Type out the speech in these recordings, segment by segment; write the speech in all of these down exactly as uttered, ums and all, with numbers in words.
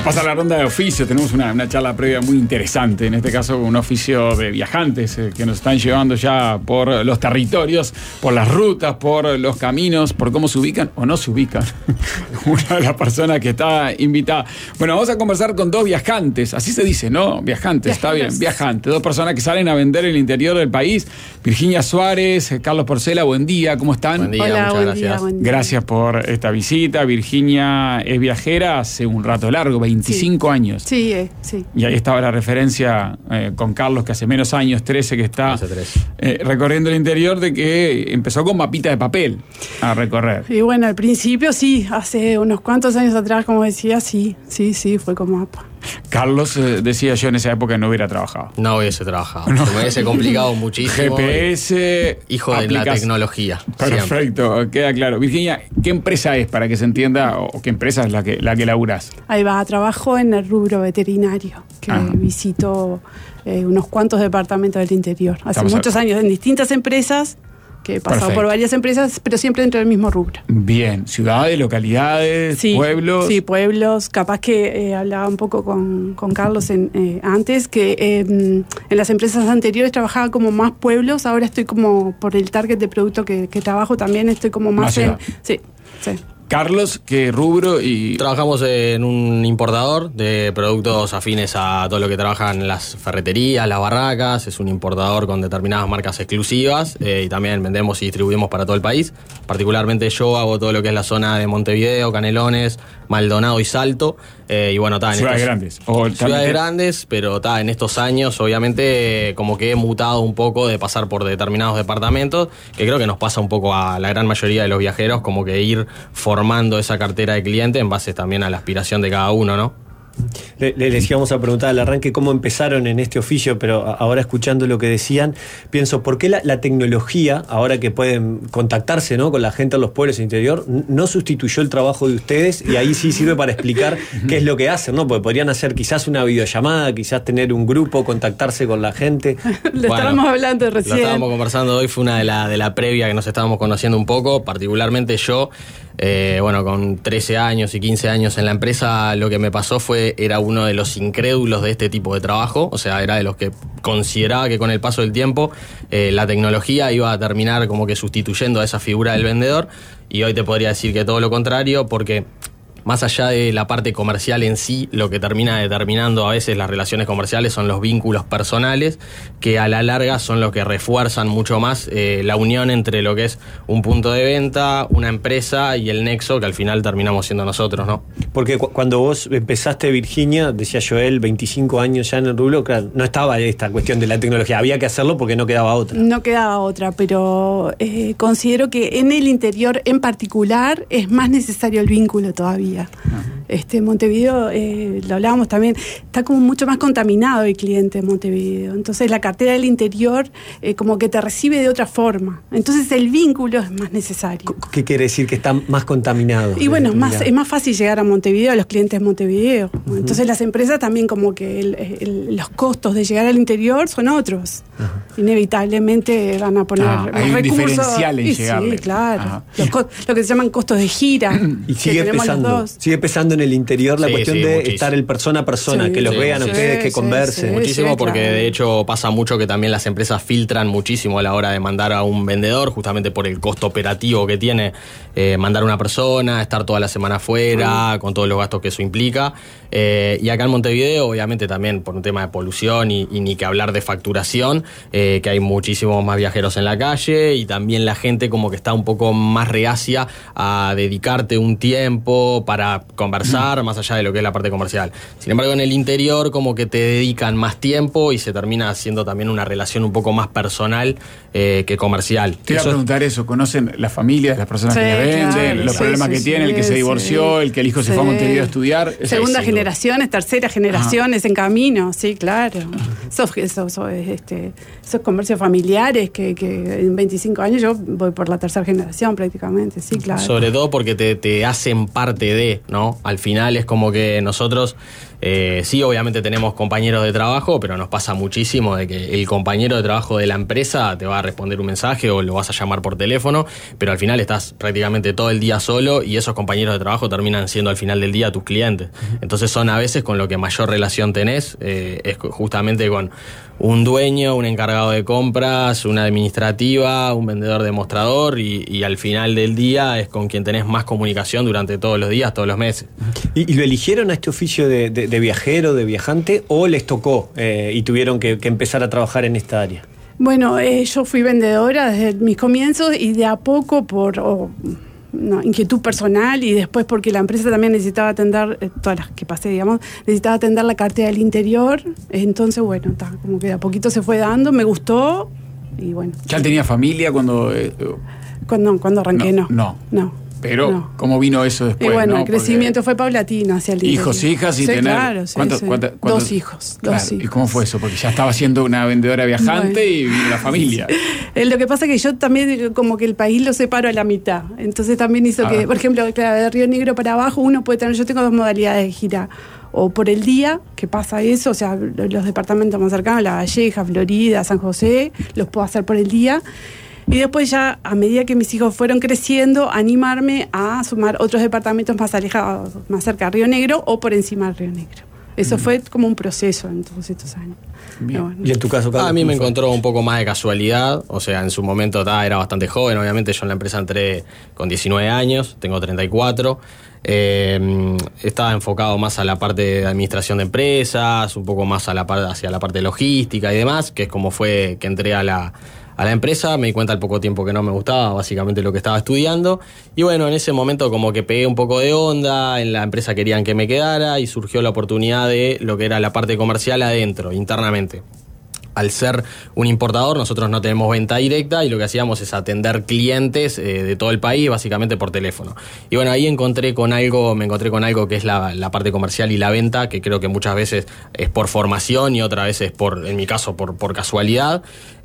Vamos a la ronda de oficio. Tenemos una, una charla previa muy interesante. En este caso, un oficio de viajantes eh, que nos están llevando ya por los territorios, por las rutas, por los caminos, por cómo se ubican o no se ubican. Una de las personas que está invitada. Bueno, vamos a conversar con dos viajantes. Así se dice, ¿no? Viajantes, está bien. Viajantes. Dos personas que salen a vender el interior del país. Virginia Suárez, Carlos Porcela, buen día. ¿Cómo están? Buen día, Hola, muchas buen gracias. día, buen día. Gracias por esta visita. Virginia es viajera hace un rato largo, veinticinco Sí. años. Sí, eh, sí. Y ahí estaba la referencia eh, con Carlos, que hace menos años, trece, que está Hace trece. eh, recorriendo el interior, de que empezó con mapita de papel a recorrer. Y bueno, al principio sí, hace unos cuantos años atrás, como decía, sí, sí, sí, fue con mapa. Carlos eh, decía yo en esa época no hubiera trabajado. No hubiese trabajado. Se me hubiese complicado muchísimo. G P S. Hijo de la aplicas- tecnología. siempre. Perfecto, queda claro. Virginia, ¿qué empresa es para que se entienda, o qué empresa es la que, la que laburás? Ahí va, trabajo en el rubro veterinario, que Ajá. visito eh, unos cuantos departamentos del interior. Hace Estamos a- muchos años en distintas empresas, que he pasado Perfecto. por varias empresas, pero siempre dentro del mismo rubro. Bien, ciudades, localidades, Sí, pueblos. Sí, pueblos. Capaz que eh, hablaba un poco con, con Carlos en, eh, antes, que eh, en las empresas anteriores trabajaba como más pueblos, ahora estoy como por el target de producto que, que trabajo también, estoy como más Más en... ciudad. Sí, sí. Carlos, ¿qué rubro? Y Trabajamos en un importador de productos afines a todo lo que trabajan las ferreterías, las barracas. Es un importador con determinadas marcas exclusivas eh, y también vendemos y distribuimos para todo el país. Particularmente yo hago todo lo que es la zona de Montevideo, Canelones, Maldonado y Salto. Eh, y bueno, está en ciudades estos- grandes. O Ciudades también- grandes, pero está en estos años, obviamente, eh, como que he mutado un poco de pasar por determinados departamentos, que creo que nos pasa un poco a la gran mayoría de los viajeros, como que ir formando esa cartera de cliente en base también a la aspiración de cada uno, ¿no? Le, le- les íbamos a preguntar al arranque cómo empezaron en este oficio, pero a- ahora escuchando lo que decían, pienso, ¿por qué la, la tecnología, ahora que pueden contactarse, ¿no?, con la gente en los pueblos del interior, n- no sustituyó el trabajo de ustedes? Y ahí sí sirve para explicar qué es lo que hacen, ¿no? Porque podrían hacer quizás una videollamada, quizás tener un grupo, contactarse con la gente. Lo Bueno, estábamos hablando recién. Lo estábamos conversando hoy, fue una de la, de la previa que nos estábamos conociendo un poco, particularmente yo, eh, bueno, con trece años y quince años en la empresa, lo que me pasó fue, era uno de los incrédulos de este tipo de trabajo, o sea, era de los que consideraba que con el paso del tiempo eh, la tecnología iba a terminar como que sustituyendo a esa figura del vendedor, y hoy te podría decir que todo lo contrario, porque más allá de la parte comercial en sí, lo que termina determinando a veces las relaciones comerciales son los vínculos personales, que a la larga son los que refuerzan mucho más eh, la unión entre lo que es un punto de venta, una empresa y el nexo que al final terminamos siendo nosotros, ¿no? Porque cu- cuando vos empezaste, Virginia, decía Joel, veinticinco años ya en el rubro, claro, no estaba esta cuestión de la tecnología, había que hacerlo porque no quedaba otra. No quedaba otra, pero eh, considero que en el interior en particular es más necesario el vínculo todavía. Este Montevideo, eh, lo hablábamos también, está como mucho más contaminado el cliente en Montevideo. Entonces la cartera del interior eh, como que te recibe de otra forma. Entonces el vínculo es más necesario. ¿Qué quiere decir? Que está más contaminado. Y bueno, es más, Mirá. es más fácil llegar a Montevideo, a los clientes de Montevideo. Entonces las empresas también como que el- el- los costos de llegar al interior son otros. Inevitablemente van a poner Ah, hay los un recursos. diferencial en Y llegarle. Sí, claro. Ajá. Los co- lo que se llaman costos de gira. Y que sigue tenemos los pesando, dos. sigue pesando en el interior la Sí, cuestión sí, de muchísimo. estar el persona a persona, Sí, que los sí, vean a sí, ustedes, que sí, conversen. sí. Muchísimo, porque claro. de hecho pasa mucho que también las empresas filtran muchísimo a la hora de mandar a un vendedor, justamente por el costo operativo que tiene eh, mandar a una persona, estar toda la semana afuera, con todos los gastos que eso implica. Eh, y acá en Montevideo, obviamente también por un tema de polución y, y ni que hablar de facturación, eh, que hay muchísimos más viajeros en la calle y también la gente como que está un poco más reacia a dedicarte un tiempo para conversar, más allá de lo que es la parte comercial. Sin embargo, en el interior como que te dedican más tiempo y se termina haciendo también una relación un poco más personal eh, que comercial. Te iba a Eso es- preguntar eso, ¿conocen las familias, las personas Sí, que le venden, claro, los sí, problemas sí, que sí, tiene, el que se sí. divorció, el que el hijo se Sí. fue a Montevideo a estudiar? Segunda Sí, sin duda. generaciones, tercera generaciones en camino, sí, claro. Esos, esos, esos, este, esos comercios familiares que, que en veinticinco años yo voy por la tercera generación prácticamente, sí, claro. Sobre todo porque te, te hacen parte de, ¿no? Al final es como que nosotros Eh, sí, obviamente tenemos compañeros de trabajo, pero nos pasa muchísimo de que el compañero de trabajo de la empresa te va a responder un mensaje o lo vas a llamar por teléfono, pero al final estás prácticamente todo el día solo y esos compañeros de trabajo terminan siendo al final del día tus clientes. Entonces son a veces con lo que mayor relación tenés, eh, es justamente con un dueño, un encargado de compras, una administrativa, un vendedor demostrador y, y al final del día es con quien tenés más comunicación durante todos los días, todos los meses. ¿Y, y lo eligieron a este oficio de, de, de viajero, de viajante, o les tocó eh, y tuvieron que, que empezar a trabajar en esta área? Bueno, eh, yo fui vendedora desde mis comienzos y de a poco por... Oh, no, inquietud personal y después porque la empresa también necesitaba atender, eh, todas las que pasé, digamos, necesitaba atender la cartera del interior, entonces bueno, ta, como que de a poquito se fue dando, me gustó y bueno. ¿Ya tenía familia cuando...? Eh, cuando, cuando arranqué, no. No. No. no. Pero, no. ¿cómo vino eso después? Y bueno, ¿no? el crecimiento Porque fue paulatino hacia el interior. hijos, hijas y sí, tener... Claro, sí, ¿cuántos, sí. cuántos, cuántos? Dos hijos, Claro. dos hijos. ¿Y cómo fue eso? Porque ya estaba siendo una vendedora viajante bueno. y vino la familia. Eh, Lo que pasa es que yo también, como que el país lo separo a la mitad. Entonces también hizo ah. que, por ejemplo, claro, de Río Negro para abajo uno puede tener... Yo tengo dos modalidades de gira. O por el día, que pasa eso, o sea, los departamentos más cercanos, La Valleja, Florida, San José, los puedo hacer por el día. Y después ya, a medida que mis hijos fueron creciendo, animarme a sumar otros departamentos más alejados, más cerca de Río Negro o por encima de Río Negro. Eso mm. fue como un proceso en todos estos años. Bueno. ¿Y en tu caso, Carlos? A mí me encontró un poco más de casualidad, o sea, en su momento ta, era bastante joven, obviamente yo en la empresa entré con diecinueve años, tengo treinta y cuatro. Eh, estaba enfocado más a la parte de administración de empresas, un poco más a la parte, hacia la parte logística y demás, que es como fue que entré a la... a la empresa, me di cuenta al poco tiempo que no me gustaba básicamente lo que estaba estudiando y bueno, en ese momento como que pegué un poco de onda, en la empresa querían que me quedara y surgió la oportunidad de lo que era la parte comercial adentro, internamente. Al ser un importador, nosotros no tenemos venta directa y lo que hacíamos es atender clientes eh, de todo el país, básicamente por teléfono. Y bueno, ahí encontré con algo, me encontré con algo que es la, la parte comercial y la venta, que creo que muchas veces es por formación y otras veces por, en mi caso, por, por casualidad.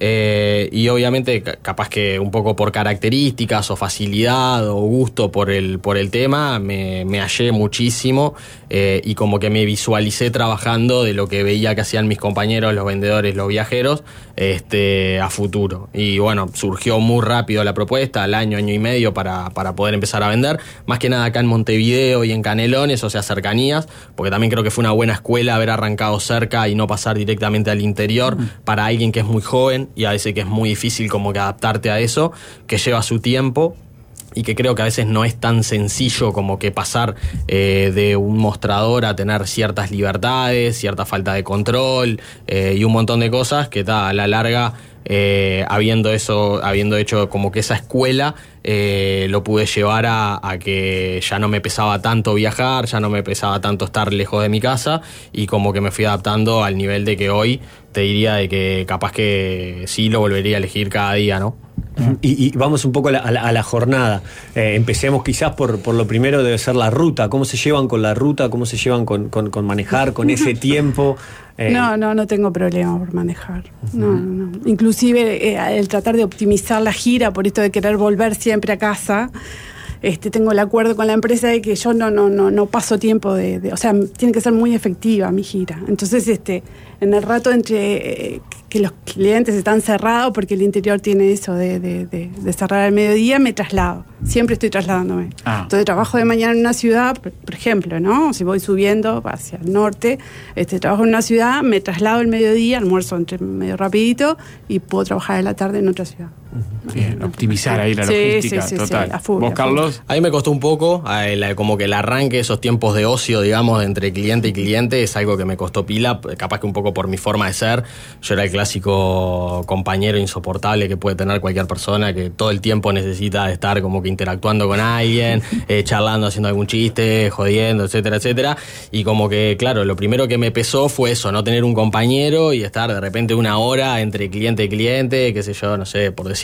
Eh, y obviamente, capaz que un poco por características o facilidad o gusto por el, por el tema, me, me hallé muchísimo eh, y como que me visualicé trabajando de lo que veía que hacían mis compañeros, los vendedores, los viajeros, este, a futuro. Y bueno, surgió muy rápido la propuesta, al año, año y medio para, para poder empezar a vender, más que nada acá en Montevideo y en Canelones, o sea, cercanías, porque también creo que fue una buena escuela haber arrancado cerca y no pasar directamente al interior mm. para alguien que es muy joven y a veces que es muy difícil como que adaptarte a eso, que lleva su tiempo. Y que creo que a veces no es tan sencillo como que pasar eh, de un mostrador a tener ciertas libertades, cierta falta de control eh, y un montón de cosas que ta, a la larga, eh, habiendo eso, habiendo hecho como que esa escuela, eh, lo pude llevar a, a que ya no me pesaba tanto viajar, ya no me pesaba tanto estar lejos de mi casa y como que me fui adaptando al nivel de que hoy te diría de que capaz que sí lo volvería a elegir cada día, ¿no? Y, y vamos un poco a la, a la, a la jornada. Eh, empecemos quizás por, por lo primero, debe ser la ruta. ¿Cómo se llevan con la ruta? ¿Cómo se llevan con, con, con manejar, con ese tiempo? Eh, no, no, no tengo problema por manejar. Uh-huh. No, no. Inclusive eh, el tratar de optimizar la gira, por esto de querer volver siempre a casa. Este, tengo el acuerdo con la empresa de que yo no, no, no, no paso tiempo de, de, o sea, tiene que ser muy efectiva mi gira. Entonces, este, en el rato entre eh, que los clientes están cerrados, porque el interior tiene eso de, de, de, de cerrar al mediodía, me traslado. Siempre estoy trasladándome. Ah. Entonces trabajo de mañana en una ciudad, por, por ejemplo, ¿no? Si voy subiendo hacia el norte, este, trabajo en una ciudad, me traslado el mediodía, almuerzo entre medio rapidito y puedo trabajar en la tarde en otra ciudad. Bien, optimizar ahí la logística, sí, sí, total. Sí, full, ¿vos, Carlos? A mí me costó un poco, como que el arranque, esos tiempos de ocio, digamos, entre cliente y cliente, es algo que me costó pila, capaz que un poco por mi forma de ser. Yo era el clásico compañero insoportable que puede tener cualquier persona, que todo el tiempo necesita estar como que interactuando con alguien, eh, charlando, haciendo algún chiste, jodiendo, etcétera, etcétera. Y como que, claro, lo primero que me pesó fue eso, no tener un compañero y estar de repente una hora entre cliente y cliente, qué sé yo, no sé, por decir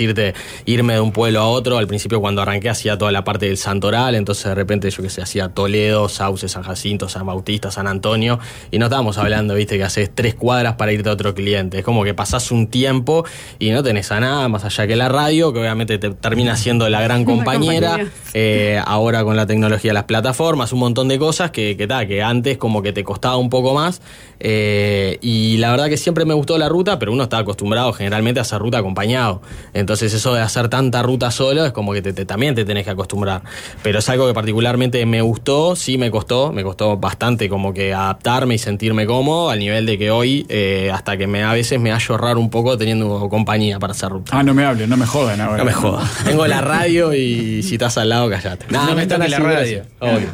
decirte, irme de un pueblo a otro. Al principio cuando arranqué hacía toda la parte del Santoral, entonces de repente yo que sé, hacía Toledo, Sauce, San Jacinto, San Bautista, San Antonio, y no estábamos hablando, viste, que haces tres cuadras para irte a otro cliente. Es como que pasás un tiempo y no tenés a nada más allá que la radio, que obviamente te termina siendo la gran compañera, compañía. eh, ahora con la tecnología de las plataformas, un montón de cosas que, que, ta, que antes como que te costaba un poco más, eh, y la verdad que siempre me gustó la ruta, pero uno está acostumbrado generalmente a hacer ruta acompañado, entonces eso de hacer tanta ruta solo es como que te, te, también te tenés que acostumbrar, pero es algo que particularmente me gustó, sí me costó, me costó bastante como que adaptarme y sentirme cómodo, al nivel de que hoy eh, hasta que me a veces me hallo raro un poco teniendo compañía para hacer ruta. Ah, no me hables, no me jodan ahora. No me jodan. Tengo la radio y si estás al lado, callate. Nada, no me están la radio.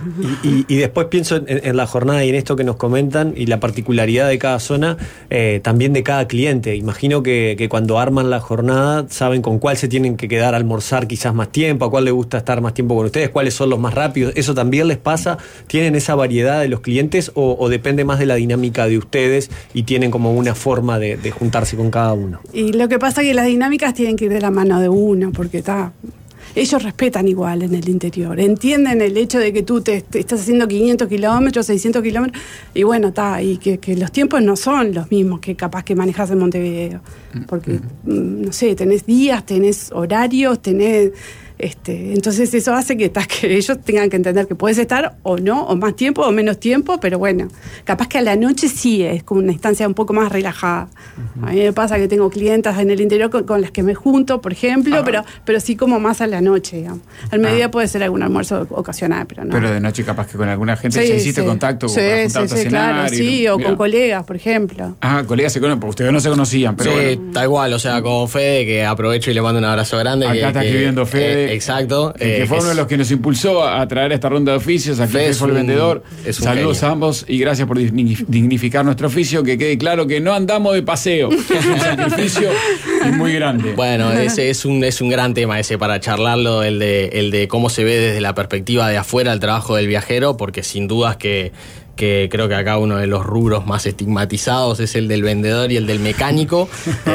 Y, y, y después pienso en, en la jornada y en esto que nos comentan y la particularidad de cada zona, eh, también de cada cliente. Imagino que, que cuando arman la jornada saben con cuál se tienen que quedar a almorzar quizás más tiempo, a cuál les gusta estar más tiempo con ustedes, cuáles son los más rápidos. ¿Eso también les pasa? ¿Tienen esa variedad de los clientes o, o depende más de la dinámica de ustedes y tienen como una forma de, de juntarse con cada uno? Y lo que pasa es que las dinámicas tienen que ir de la mano de uno, porque está... Ellos respetan igual en el interior, entienden el hecho de que tú te, te estás haciendo quinientos kilómetros, seiscientos kilómetros, y bueno, está, y que, que los tiempos no son los mismos que capaz que manejas en Montevideo, porque, mm. no sé, tenés días, tenés horarios, tenés... Este, entonces eso hace que, que ellos tengan que entender que puedes estar o no, o más tiempo o menos tiempo, pero bueno, capaz que a la noche sí es como una instancia un poco más relajada. Uh-huh. A mí me pasa que tengo clientas en el interior con, con las que me junto, por ejemplo, uh-huh. pero, pero sí como más a la noche, digamos. Al mediodía uh-huh. puede ser algún almuerzo ocasional, pero no. Pero de noche capaz que con alguna gente sí, ya hiciste sí. contacto sí, para sí, juntarte sí, a cenar. Claro, sí, y, o mira. con colegas, por ejemplo. Ah, colegas se conocen, porque ustedes no se conocían, pero sí, bueno. tal cual, o sea, con Fede, que aprovecho y le mando un abrazo grande. Acá que, está que, escribiendo Fede. Eh, exacto. Que, que fue uno de los que nos impulsó a traer esta ronda de oficios. Aquí Fede fue el un, vendedor. Saludos genio. a ambos y gracias por dignificar nuestro oficio. Que quede claro que no andamos de paseo. Es un sacrificio y muy grande. Bueno, ese es un, es un gran tema ese para charlarlo, el de, el de cómo se ve desde la perspectiva de afuera el trabajo del viajero, porque sin dudas que que creo que acá uno de los rubros más estigmatizados es el del vendedor y el del mecánico.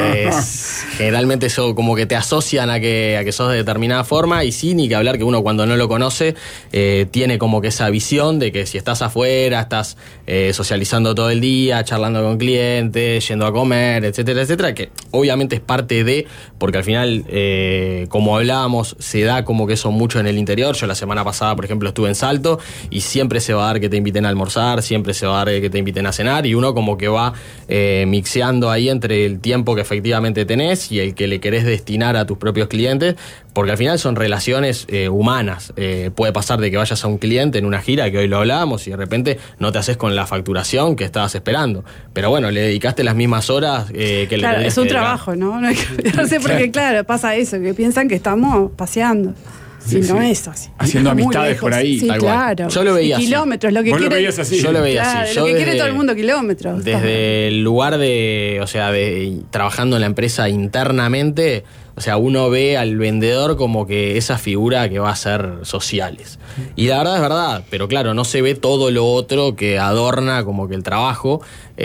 Es, generalmente eso como que te asocian a que, a que sos de determinada forma, y sí, ni que hablar que uno cuando no lo conoce eh, tiene como que esa visión de que si estás afuera, estás eh, socializando todo el día, charlando con clientes, yendo a comer, etcétera, etcétera, que obviamente es parte de, porque al final, eh, como hablábamos, se da como que eso mucho en el interior. Yo la semana pasada, por ejemplo, estuve en Salto y siempre se va a dar que te inviten a almorzar, siempre se va a dar que te inviten a cenar, y uno como que va eh, mixeando ahí entre el tiempo que efectivamente tenés y el que le querés destinar a tus propios clientes, porque al final son relaciones eh, humanas. Eh, puede pasar de que vayas a un cliente en una gira, que hoy lo hablábamos, y de repente no te haces con la facturación que estabas esperando, pero bueno, le dedicaste las mismas horas eh, que claro, le es un dedicar. trabajo, ¿no? No, hay que, no sé, porque claro, pasa eso, que piensan que estamos paseando. Sí, y no sí. es así. Haciendo amistades por ahí. Sí, tal claro. Yo lo veía y kilómetros, así. lo que ¿Vos quiere. lo veías así? Yo lo veía claro, así. Lo Yo que desde, quiere todo el mundo, kilómetros. Desde el lugar de, o sea, de trabajando en la empresa internamente, o sea, uno ve al vendedor como que esa figura que va a ser sociales. Y la verdad es verdad, pero claro, no se ve todo lo otro que adorna como que el trabajo,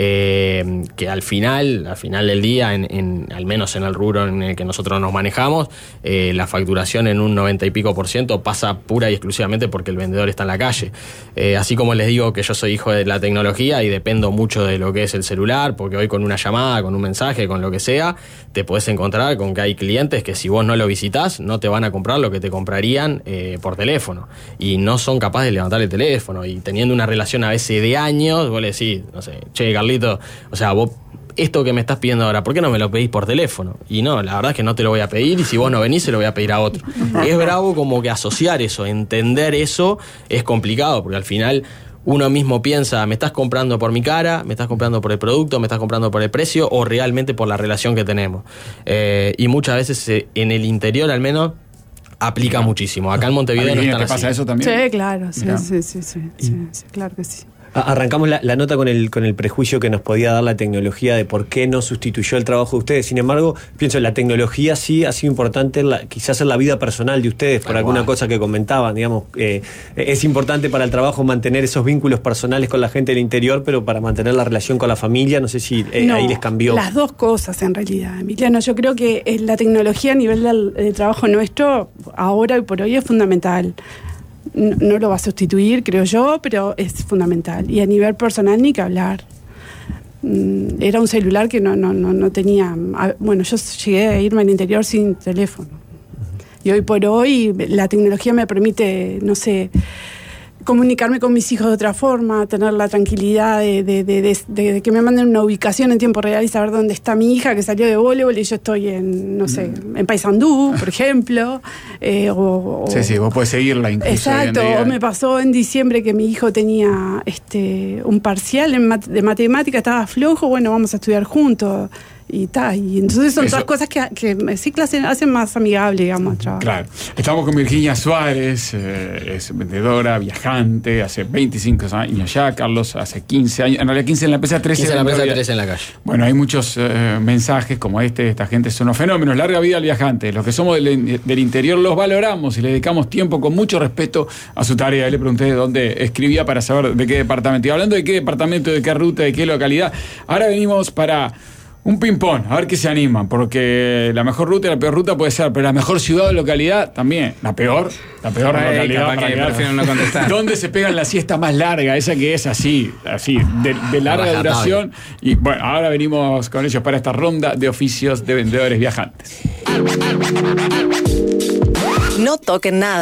eh, que al final, al final del día, en, en, al menos en el rubro en el que nosotros nos manejamos, eh, la facturación en un noventa y pico por ciento pasa pura y exclusivamente porque el vendedor está en la calle. Eh, así como les digo que yo soy hijo de la tecnología y dependo mucho de lo que es el celular, porque hoy con una llamada, con un mensaje, con lo que sea, te podés encontrar con que hay clientes que si vos no lo visitás no te van a comprar lo que te comprarían eh, por teléfono, y no son capaces de levantar el teléfono, y teniendo una relación a veces de años, vos le decís, no sé, che Carlito, o sea, vos esto que me estás pidiendo ahora, ¿por qué no me lo pedís por teléfono? Y no, la verdad es que no te lo voy a pedir, y si vos no venís se lo voy a pedir a otro. Es bravo como que asociar eso, entender eso es complicado, porque al final uno mismo piensa, ¿me estás comprando por mi cara? ¿Me estás comprando por el producto? ¿Me estás comprando por el precio? ¿O realmente por la relación que tenemos? Eh, y muchas veces eh, en el interior al menos aplica muchísimo. Acá en Montevideo no están ¿Te así. pasa eso también? Sí, claro, sí, sí, sí, sí, sí, sí, claro que sí. Arrancamos la, la nota con el, con el prejuicio que nos podía dar la tecnología de por qué no sustituyó el trabajo de ustedes. Sin embargo, pienso, la tecnología sí ha sido importante, en la, quizás en la vida personal de ustedes, por alguna cosa que comentaban. Digamos, eh, es importante para el trabajo mantener esos vínculos personales con la gente del interior, pero para mantener la relación con la familia, no sé si eh, no, ahí les cambió. Las dos cosas, en realidad, Emiliano. Yo creo que la tecnología a nivel del, del trabajo nuestro, ahora y por hoy, es fundamental. No, no lo va a sustituir, creo yo, pero es fundamental. Y a nivel personal, ni que hablar. Era un celular que no, no, no, no tenía... Bueno, yo llegué a irme al interior sin teléfono. Y hoy por hoy la tecnología me permite, no sé, comunicarme con mis hijos de otra forma, tener la tranquilidad de, de, de, de, de, de que me manden una ubicación en tiempo real y saber dónde está mi hija que salió de voleibol y yo estoy en, no sé, en Paysandú, por ejemplo. Eh, o, sí, sí, vos podés seguirla incluso. Exacto, o me pasó en diciembre que mi hijo tenía este un parcial en mat- de matemática, estaba flojo, bueno, vamos a estudiar juntos. Y ta, y entonces son Eso. todas cosas que, que sí que hacen, hacen más amigable, digamos, el trabajo. Claro. Estamos con Virginia Suárez, eh, es vendedora, viajante, hace veinticinco años ya, Carlos hace quince años, en realidad quince en la empresa, trece en la empresa, trece en la calle. Bueno, hay muchos eh, mensajes como este, esta gente son unos fenómenos, larga vida al viajante, los que somos del, del interior los valoramos y le dedicamos tiempo con mucho respeto a su tarea. Y le pregunté de dónde escribía para saber de qué departamento, y hablando de qué departamento, de qué ruta, de qué localidad, ahora venimos para... un ping-pong, a ver qué se animan, porque la mejor ruta y la peor ruta puede ser, pero la mejor ciudad o localidad también. La peor, la peor Ay, localidad. Para que prefiero no contestar. ¿Dónde se pegan la siesta más larga? Esa que es así, así, de, de larga duración. Y bueno, ahora venimos con ellos para esta ronda de oficios de vendedores viajantes. No toquen nada.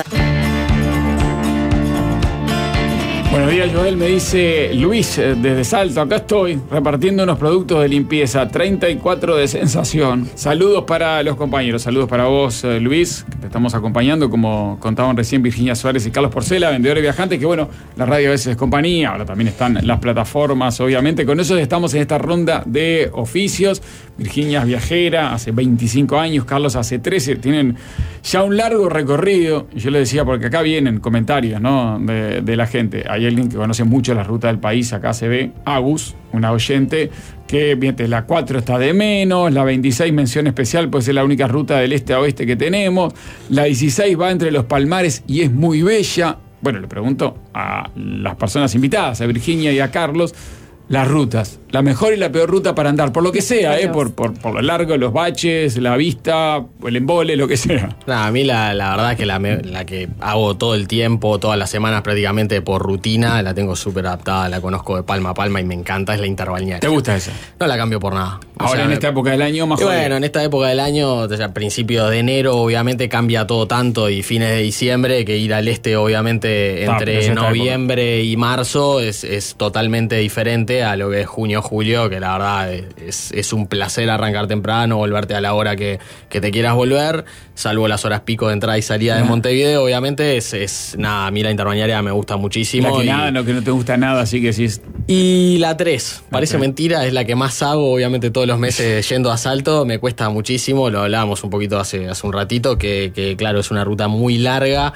Buenos días, Joel, me dice Luis desde Salto, acá estoy repartiendo unos productos de limpieza, treinta y cuatro de sensación. Saludos para los compañeros, saludos para vos, Luis, que te estamos acompañando, como contaban recién Virginia Suárez y Carlos Porcela, vendedores viajantes, que bueno, la radio a veces es compañía, ahora también están las plataformas, obviamente. Con eso estamos en esta ronda de oficios. Virginia es viajera, hace veinticinco años, Carlos hace trece, tienen ya un largo recorrido, y yo le decía, porque acá vienen comentarios, ¿no?, de, de la gente. Hay alguien que conoce mucho la ruta del país, acá se ve, Agus, una oyente, que miente, la cuatro está de menos, la veintiséis mención especial, pues es la única ruta del este a oeste que tenemos, la dieciséis va entre los Palmares y es muy bella. Bueno, le pregunto a las personas invitadas, a Virginia y a Carlos, las rutas, la mejor y la peor ruta para andar, por lo que sea, eh, por, por, por lo largo, los baches, la vista, el embole, lo que sea. No, a mí la, la verdad es que la, la que hago todo el tiempo, todas las semanas prácticamente por rutina, la tengo súper adaptada, la conozco de palma a palma y me encanta, es la interbalnearia. ¿Te gusta esa? No la cambio por nada. Ahora, o sea, en esta época del año más Bueno, en esta época del año, o sea, principios de enero, obviamente cambia todo tanto, y fines de diciembre, que ir al este, obviamente, entre noviembre y marzo es, es totalmente diferente a lo que es junio, julio, que la verdad es, es un placer arrancar temprano, volverte a la hora que, que te quieras volver, salvo las horas pico de entrada y salida de Montevideo, obviamente, es, es nada, a mí la interbalnearia me gusta muchísimo. La que y, nada, no, que no te gusta nada, así que sí. Es... Y la tres, parece okay. mentira, es la que más hago, obviamente todos los meses yendo a Salto, me cuesta muchísimo, lo hablábamos un poquito hace, hace un ratito, que, que claro, es una ruta muy larga,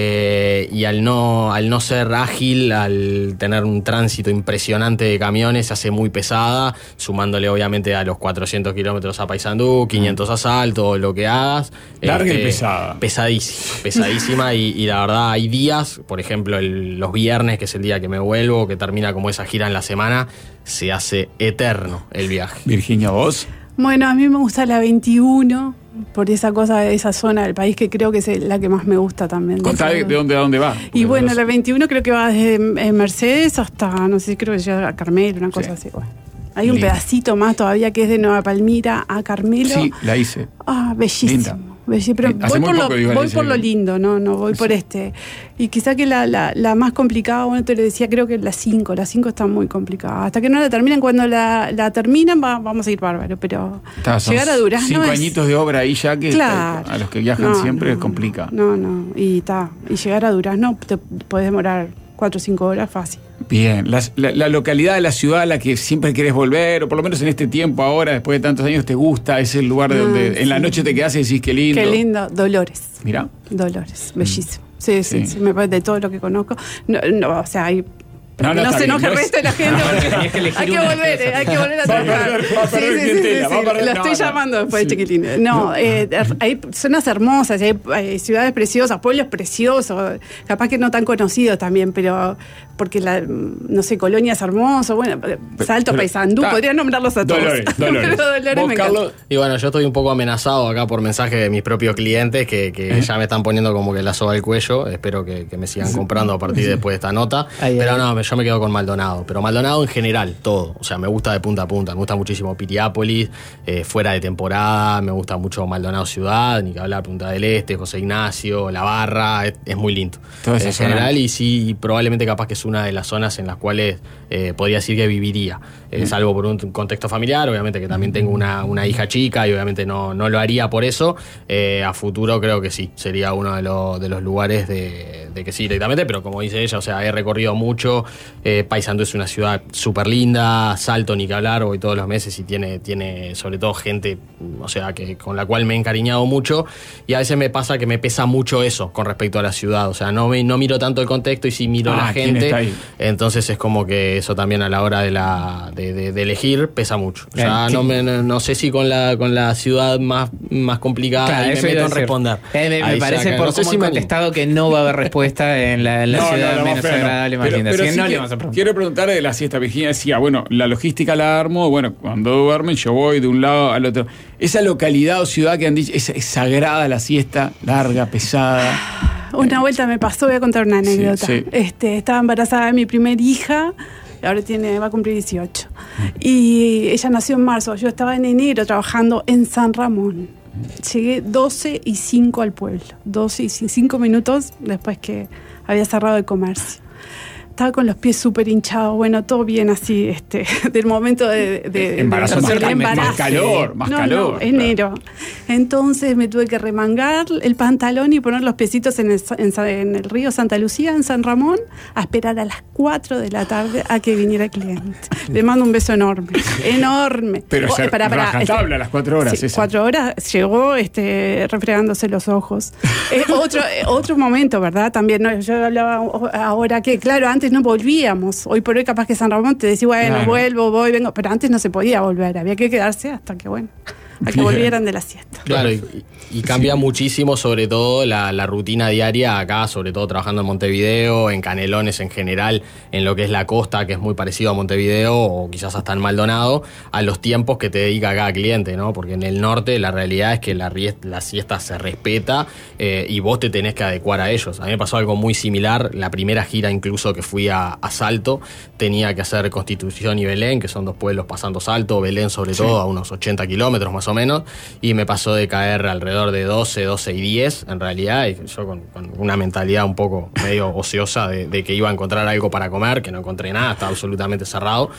eh, y al no, al no ser ágil, al tener un tránsito impresionante de camiones, se hace muy pesada, sumándole obviamente a los cuatrocientos kilómetros a Paysandú, quinientos a Salto, lo que hagas. Larga este, y pesada. Pesadísima, pesadísima y, y la verdad hay días, por ejemplo el, los viernes, que es el día que me vuelvo, que termina como esa gira en la semana, se hace eterno el viaje. Virginia, ¿vos? Bueno, a mí me gusta la veintiuno, por esa cosa de esa zona del país que creo que es la que más me gusta también. Contá de, de dónde a dónde va. Y bueno, la veintiuno creo que va desde Mercedes hasta, no sé, creo que llega a Carmelo, una cosa sí. así. Bueno. Hay un Linda. pedacito más todavía que es de Nueva Palmira a Carmelo. Sí, la hice. Ah, bellísimo. Linda. Bellísimo. Pero voy, por lo, voy por lo lindo, no, no voy sí. por este. Y quizá que la, la, la más complicada, bueno, te le decía, creo que la cinco. La cinco está muy complicada. Hasta que no la terminen, cuando la, la terminan, va, vamos a ir bárbaro. Pero está, llegar a Durazno. Cinco es... añitos de obra ahí ya que claro. está, a los que viajan no, siempre no, complica. No, no. Y está. Y llegar a Durazno te puedes demorar cuatro o cinco horas fácil. Bien, la, la, la localidad de la ciudad a la que siempre querés volver, o por lo menos en este tiempo ahora, después de tantos años, te gusta, es el lugar de donde ah, sí. en la noche te quedás y decís qué lindo. Qué lindo, Dolores. Mirá. Dolores, bellísimo. Sí, sí, sí, sí, me parece de todo lo que conozco. No, no, o sea, hay para No, que no, no, está se bien, enoje no el es- resto de la gente. porque Tenías que elegir hay que una. volver, eh, hay que volver a Va a trabajar. perder- va a perder clientela, va a perder- Lo no, estoy no. llamando después Sí. de chiquilines. No, eh, hay zonas hermosas, hay, hay ciudades preciosas, pueblos preciosos, capaz que no tan conocidos también, pero porque la, no sé, Colonia es hermoso, bueno, Salto, pero- Paysandú, ta- podría nombrarlos a todos. Dolores, Dolores. Pero Dolores ¿Vos, me encanta. Carlos? Y bueno, yo estoy un poco amenazado acá por mensajes de mis propios clientes que, que ¿Eh? ya me están poniendo como que la soga al cuello. Espero que, que me sigan comprando a partir de después de esta nota. Ay, pero ay. no, yo me quedo con Maldonado. Pero Maldonado en general, todo. O sea, me gusta de punta a punta. Me gusta muchísimo Piriápolis, eh, fuera de temporada. Me gusta mucho Maldonado Ciudad, ni que hablar Punta del Este, José Ignacio, La Barra. Es, es muy lindo. Toda esa En zona. general, y sí, probablemente capaz que es una de las zonas en las cuales eh, podría decir que viviría. Eh, salvo por un contexto familiar, obviamente que también tengo una, una hija chica y obviamente no, no lo haría por eso. Eh, a futuro creo que sí, sería uno de, los de los lugares de, de que sí, directamente, pero como dice ella, o sea, he recorrido mucho. Eh, Paysandú es una ciudad súper linda, Salto ni que hablar, voy todos los meses y tiene, tiene sobre todo gente, o sea, que con la cual me he encariñado mucho, y a veces me pasa que me pesa mucho eso con respecto a la ciudad, o sea, no, me, no miro tanto el contexto y sí miro Ah, la ¿quién gente, está ahí? entonces es como que eso también a la hora de la de, de- de elegir pesa mucho. O sea, Bien, no, sí. me, no, no sé si con la con la ciudad más, más complicada Claro, ahí me eso meto iba a en decir. responder. Eh, me, me Ahí parece saca. por No sé cómo si han me animo. contestado que no va a haber respuesta en la, en la No, ciudad no, no, menos Fede, no. agradable, más Pero- linda. pero Así que sí no que le vamos a preguntar. Quiero preguntarle de la siesta. Virginia decía, bueno, la logística la armo, bueno, cuando duermen yo voy de un lado al otro. Esa localidad o ciudad que han dicho, es, es sagrada la siesta, larga, pesada. Una vuelta me pasó, voy a contar una Sí, anécdota. sí. Este, estaba embarazada de mi primer hija, ahora tiene, va a cumplir dieciocho. Y ella nació en marzo, yo estaba en enero trabajando en San Ramón. Llegué doce y cinco al pueblo, doce y cinco minutos después que había cerrado el comercio. Estaba con los pies súper hinchados, bueno, todo bien así, este, del momento de, de, de- Embarazo, del más, tercer más embarazo. calor, más No, calor. no, enero. Entonces me tuve que remangar el pantalón y poner los piecitos en el, en, en el río Santa Lucía, en San Ramón, a esperar a las cuatro de la tarde a que viniera el cliente. Le mando un beso enorme, enorme. Pero Oh, se pará, pará, rajatabla este, a las cuatro horas. sí, esa. cuatro horas, llegó este, refregándose los ojos. Eh, otro, eh, otro momento, ¿verdad? También, ¿no? Yo hablaba o- ahora que, claro, antes no volvíamos. Hoy por hoy capaz que San Ramón te decía, bueno, Claro. vuelvo, voy, vengo. Pero antes no se podía volver, había que quedarse hasta que, bueno, a que Bien. volvieran de la siesta. Claro, y, y cambia muchísimo sobre todo la, la rutina diaria acá, sobre todo trabajando en Montevideo, en Canelones en general, en lo que es la costa, que es muy parecido a Montevideo, o quizás hasta en Maldonado, a los tiempos que te dedica cada cliente, ¿no? Porque en el norte la realidad es que la, ries- la siesta se respeta eh, y vos te tenés que adecuar a ellos. A mí me pasó algo muy similar, la primera gira incluso que fui a, a Salto, tenía que hacer Constitución y Belén, que son dos pueblos pasando Salto, Belén sobre todo, a unos ochenta kilómetros más o menos, y me pasó de caer alrededor de doce, doce y diez, en realidad, y yo con, con una mentalidad un poco medio ociosa de, de que iba a encontrar algo para comer, que no encontré nada, estaba absolutamente cerrado.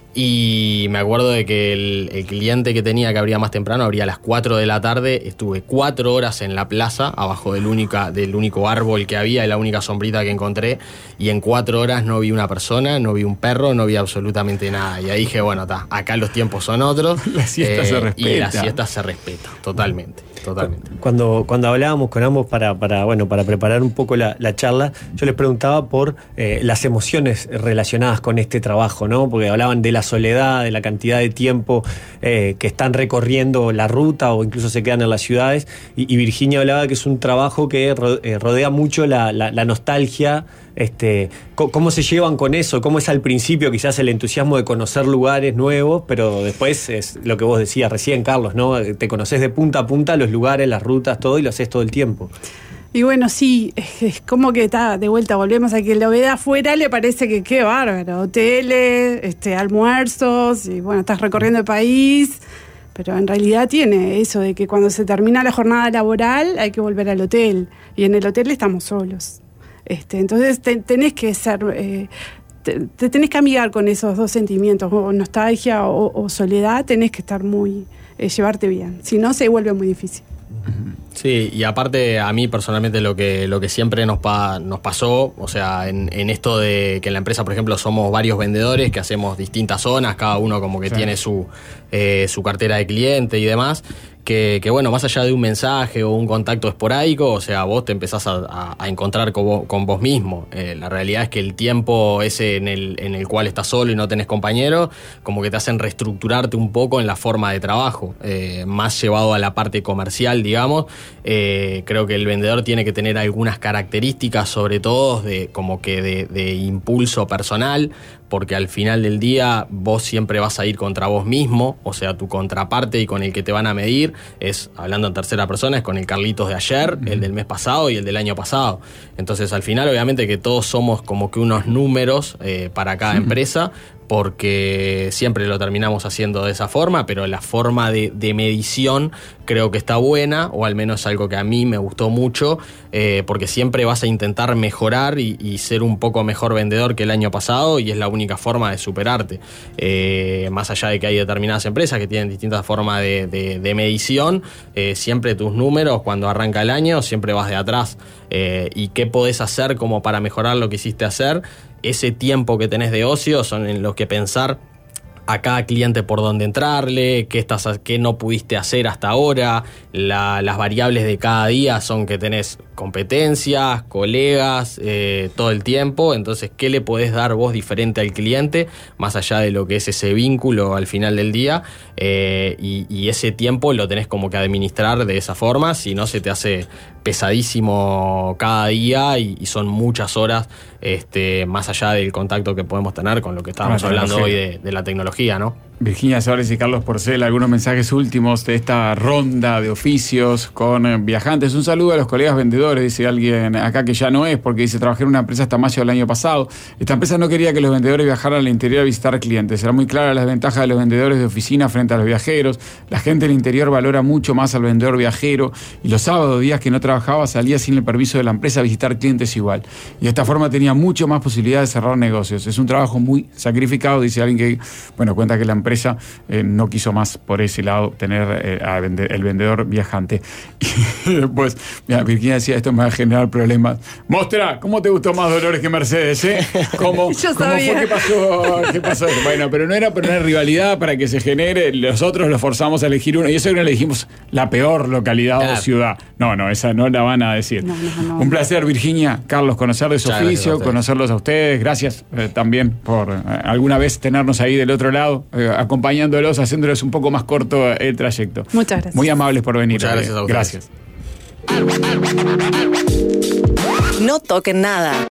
Y me acuerdo de que el, el cliente que tenía que abría más temprano abría a las cuatro de la tarde. Estuve cuatro horas en la plaza, abajo del, única, del único árbol que había, y la única sombrita que encontré. Y en cuatro horas no vi una persona, no vi un perro, no vi absolutamente nada. Y ahí dije, bueno, ta, acá los tiempos son otros. La siesta se respeta. Y la siesta se respeta, totalmente, totalmente. Cuando, cuando hablábamos con ambos para, para, bueno, para preparar un poco la, la charla, yo les preguntaba por eh, las emociones relacionadas con este trabajo, ¿no? Porque hablaban de la soledad, de la cantidad de tiempo eh, que están recorriendo la ruta o incluso se quedan en las ciudades. Y, y Virginia hablaba que es un trabajo que ro- eh, rodea mucho la, la, la nostalgia. Este, co- ¿Cómo se llevan con eso? ¿Cómo es al principio quizás el entusiasmo de conocer lugares nuevos? Pero después es lo que vos decías recién, Carlos, ¿no? Te conoces de punta a punta los lugares, las rutas, todo, y lo haces todo el tiempo. Y bueno, sí, es, es como que está de vuelta, volvemos a que lo ve de afuera, le parece que qué bárbaro, hoteles, este, almuerzos, y bueno, estás recorriendo el país, pero en realidad tiene eso de que cuando se termina la jornada laboral hay que volver al hotel, y en el hotel estamos solos. Este, entonces te, tenés que ser, eh, te, te tenés que amigar con esos dos sentimientos, o nostalgia o, o soledad, tenés que estar muy, eh, llevarte bien, si no se vuelve muy difícil. Sí, y aparte a mí personalmente lo que, lo que siempre nos, pa, nos pasó, o sea, en, en esto de que en la empresa, por ejemplo, somos varios vendedores que hacemos distintas zonas, cada uno como que Sí. tiene su, eh, su cartera de cliente y demás, que, que bueno, más allá de un mensaje o un contacto esporádico, o sea, vos te empezás a, a, a encontrar con vos, con vos mismo. Eh, la realidad es que el tiempo ese en el, en el cual estás solo y no tenés compañero, como que te hacen reestructurarte un poco en la forma de trabajo, eh, más llevado a la parte comercial, digamos. Eh, creo que el vendedor tiene que tener algunas características, sobre todo de, como que de, de impulso personal, porque al final del día vos siempre vas a ir contra vos mismo, o sea, tu contraparte y con el que te van a medir es, hablando en tercera persona, es con el Carlitos de ayer, uh-huh. el del mes pasado y el del año pasado. Entonces, al final, obviamente que todos somos como que unos números eh, para cada uh-huh. empresa, porque siempre lo terminamos haciendo de esa forma, pero la forma de, de medición creo que está buena, o al menos algo que a mí me gustó mucho, eh, porque siempre vas a intentar mejorar y, y ser un poco mejor vendedor que el año pasado, y es la única forma de superarte. Eh, más allá de que hay determinadas empresas que tienen distintas formas de, de, de medición, eh, siempre tus números cuando arranca el año siempre vas de atrás. Eh, ¿Y qué podés hacer como para mejorar lo que hiciste hacer? Ese tiempo que tenés de ocio son en los que pensar a cada cliente por dónde entrarle, qué, estás, qué no pudiste hacer hasta ahora. La, las variables de cada día son que tenés competencias, colegas, eh, todo el tiempo. Entonces, ¿qué le podés dar vos diferente al cliente? Más allá de lo que es ese vínculo al final del día. Eh, y, y ese tiempo lo tenés como que administrar de esa forma, si no se te hace pesadísimo cada día y, y son muchas horas, este, más allá del contacto que podemos tener con lo que estábamos ah, hablando sí. hoy de, de la tecnología, ¿no? Virginia Suárez y Carlos Porcel, algunos mensajes últimos de esta ronda de oficios con eh, viajantes. Un saludo a los colegas vendedores, dice alguien acá que ya no es, porque dice, trabajé en una empresa hasta mayo del año pasado. Esta empresa no quería que los vendedores viajaran al interior a visitar clientes. Era muy clara las ventajas de los vendedores de oficina frente a los viajeros. La gente del interior valora mucho más al vendedor viajero, y los sábados, días que no trabajaba, salía sin el permiso de la empresa a visitar clientes igual. Y de esta forma tenía mucho más posibilidad de cerrar negocios. Es un trabajo muy sacrificado, dice alguien que, bueno, cuenta que la empresa empresa eh, no quiso más por ese lado tener eh, a vender, el vendedor viajante. Y después, mira, Virginia decía, esto me va a generar problemas. Mostra, ¿cómo te gustó más Dolores que Mercedes? Eh? ¿Cómo, Yo ¿cómo sabía. fue? ¿Qué pasó? ¿Qué pasó? Bueno, pero no era poner rivalidad para que se genere. Nosotros los forzamos a elegir uno, y eso que no elegimos la peor localidad claro. o ciudad. No, no, esa no la van a decir. No, no, no. Un placer, Virginia, Carlos, conocer de su Muchas oficio, conocerlos a ustedes. Gracias eh, también por eh, alguna vez tenernos ahí del otro lado, eh, acompañándolos, haciéndoles un poco más corto el trayecto. Muchas gracias. Muy amables por venir. Muchas gracias a ustedes. Gracias. No toquen nada.